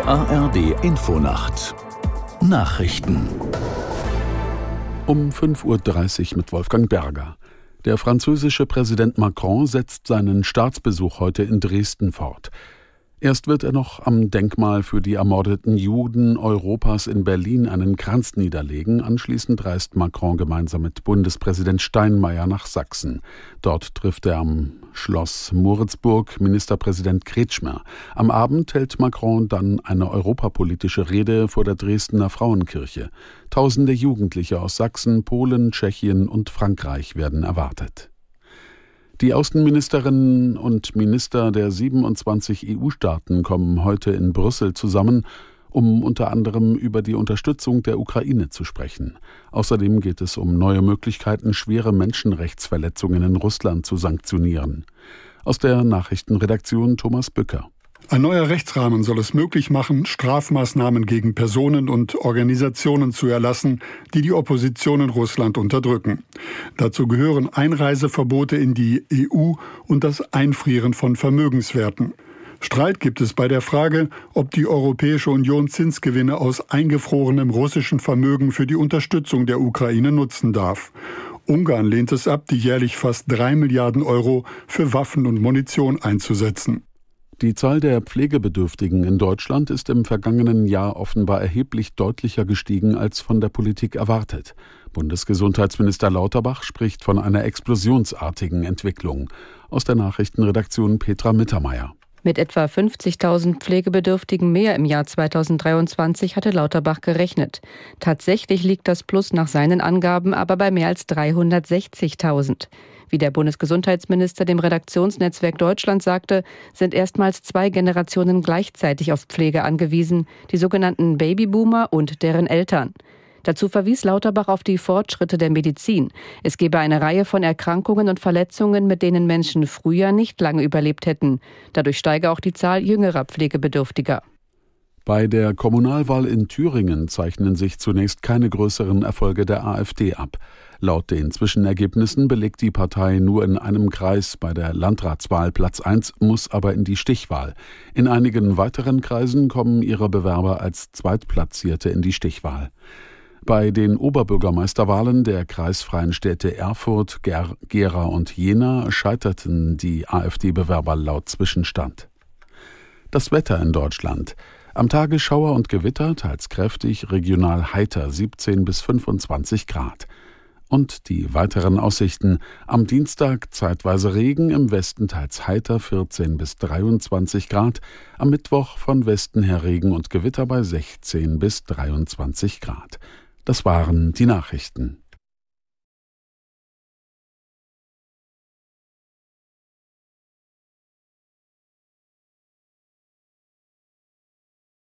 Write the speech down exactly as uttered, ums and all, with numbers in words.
A R D Infonacht Nachrichten um fünf Uhr dreißig mit Wolfgang Berger. Der französische Präsident Macron setzt seinen Staatsbesuch heute in Dresden fort. Erst wird er noch am Denkmal für die ermordeten Juden Europas in Berlin einen Kranz niederlegen. Anschließend reist Macron gemeinsam mit Bundespräsident Steinmeier nach Sachsen. Dort trifft er am Schloss Moritzburg Ministerpräsident Kretschmer. Am Abend hält Macron dann eine europapolitische Rede vor der Dresdner Frauenkirche. Tausende Jugendliche aus Sachsen, Polen, Tschechien und Frankreich werden erwartet. Die Außenministerinnen und Minister der siebenundzwanzig E U-Staaten kommen heute in Brüssel zusammen, um unter anderem über die Unterstützung der Ukraine zu sprechen. Außerdem geht es um neue Möglichkeiten, schwere Menschenrechtsverletzungen in Russland zu sanktionieren. Aus der Nachrichtenredaktion Thomas Bücker. Ein neuer Rechtsrahmen soll es möglich machen, Strafmaßnahmen gegen Personen und Organisationen zu erlassen, die die Opposition in Russland unterdrücken. Dazu gehören Einreiseverbote in die E U und das Einfrieren von Vermögenswerten. Streit gibt es bei der Frage, ob die Europäische Union Zinsgewinne aus eingefrorenem russischen Vermögen für die Unterstützung der Ukraine nutzen darf. Ungarn lehnt es ab, die jährlich fast drei Milliarden Euro für Waffen und Munition einzusetzen. Die Zahl der Pflegebedürftigen in Deutschland ist im vergangenen Jahr offenbar erheblich deutlicher gestiegen als von der Politik erwartet. Bundesgesundheitsminister Lauterbach spricht von einer explosionsartigen Entwicklung. Aus der Nachrichtenredaktion Petra Mittermeier. Mit etwa fünfzigtausend Pflegebedürftigen mehr im Jahr zweitausenddreiundzwanzig hatte Lauterbach gerechnet. Tatsächlich liegt das Plus nach seinen Angaben aber bei mehr als dreihundertsechzigtausend. Wie der Bundesgesundheitsminister dem Redaktionsnetzwerk Deutschland sagte, sind erstmals zwei Generationen gleichzeitig auf Pflege angewiesen, die sogenannten Babyboomer und deren Eltern. Dazu verwies Lauterbach auf die Fortschritte der Medizin. Es gebe eine Reihe von Erkrankungen und Verletzungen, mit denen Menschen früher nicht lange überlebt hätten. Dadurch steige auch die Zahl jüngerer Pflegebedürftiger. Bei der Kommunalwahl in Thüringen zeichnen sich zunächst keine größeren Erfolge der AfD ab. Laut den Zwischenergebnissen belegt die Partei nur in einem Kreis bei der Landratswahl Platz eins, muss aber in die Stichwahl. In einigen weiteren Kreisen kommen ihre Bewerber als Zweitplatzierte in die Stichwahl. Bei den Oberbürgermeisterwahlen der kreisfreien Städte Erfurt, Ger- Gera und Jena scheiterten die AfD-Bewerber laut Zwischenstand. Das Wetter in Deutschland. Am Tage Schauer und Gewitter, teils kräftig, regional heiter siebzehn bis fünfundzwanzig Grad. Und die weiteren Aussichten: am Dienstag zeitweise Regen, im Westen teils heiter vierzehn bis dreiundzwanzig Grad, am Mittwoch von Westen her Regen und Gewitter bei sechzehn bis dreiundzwanzig Grad. Das waren die Nachrichten.